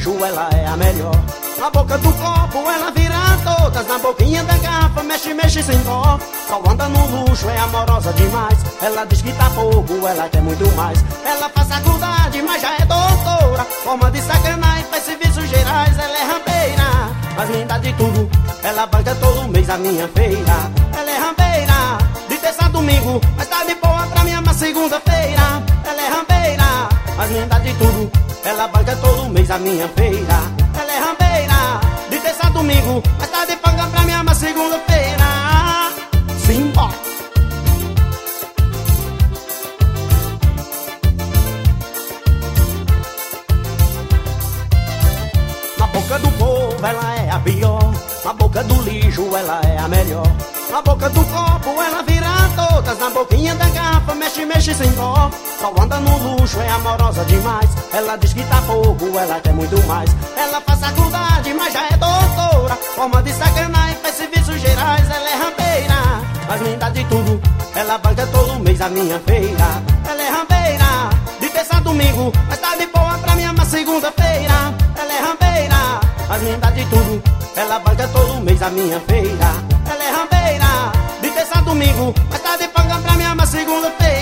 lixo, ela é a melhor. Na boca do copo ela vira todas, na boquinha da garrafa mexe, mexe sem dó. Só anda no luxo, é amorosa demais. Ela diz que tá pouco, ela quer muito mais. Ela faz faculdade, mas já é doutora. Forma de sacanagem, faz serviços gerais. Ela é rampeira, mas me dá de tudo. Ela banca todo mês a minha feira. Ela é rampeira, de terça a domingo, mas tá de boa pra mim uma segunda-feira. Ela é rampeira, mas me dá de tudo. Ela banca todo mês a minha feira. Ela é rampeira, de terça a domingo, mas tá de paga pra mim uma segunda-feira. Simba! Na boca do povo ela é a pior. Na boca do lixo ela é a melhor. Na boca do copo ela vira todas, na boquinha da garrafa mexe, mexe sem dó. Só anda no luxo, é amorosa demais. Ela diz que tá pouco, ela quer muito mais. Ela faz faculdade, mas já é doutora. Forma de sacanagem, faz serviços gerais. Ela é rampeira, mas me dá de tudo. Ela banca todo mês a minha feira. Ela é rampeira, de terça a domingo, mas tá de boa pra mim uma segunda-feira. Ela é rampeira, mas me dá de tudo. Ela banca todo mês a minha feira. Ela é rampeira, de terça a domingo, mas tá de paga pra mim uma segunda-feira.